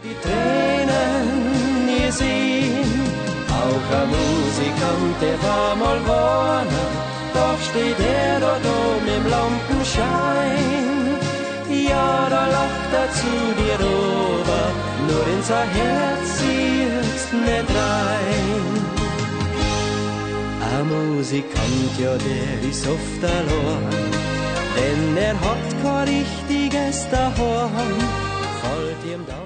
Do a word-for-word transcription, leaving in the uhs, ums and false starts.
Die Tränen gesehen, auch ein Musikant, der war mal warner, doch steht er dort oben im Lampenschein. Ja, da lacht er zu dir rüber, nur in sein Herz siehst nicht rein. Ein Musikant, ja, der ist oft allein, denn er hat kein richtiges daheim, fällt ihm da